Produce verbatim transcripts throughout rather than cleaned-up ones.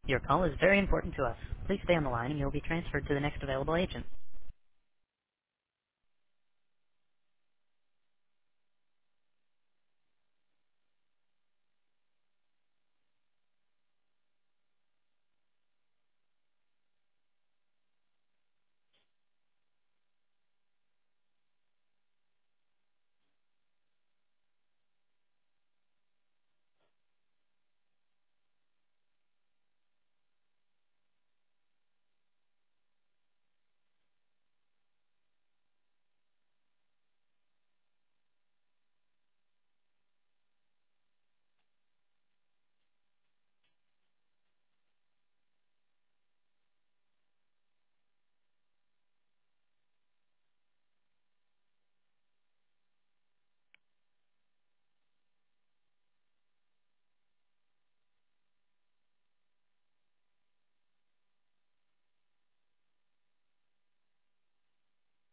Your call is very important to us. Please stay on the line and you'll be transferred to the next available agent.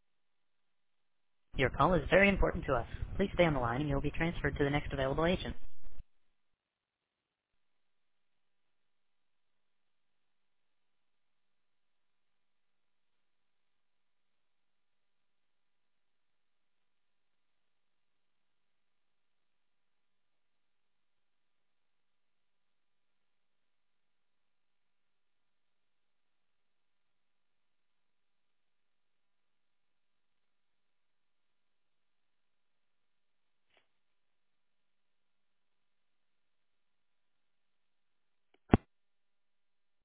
Your call is very important to us. Please stay on the line and you'll be transferred to the next available agent.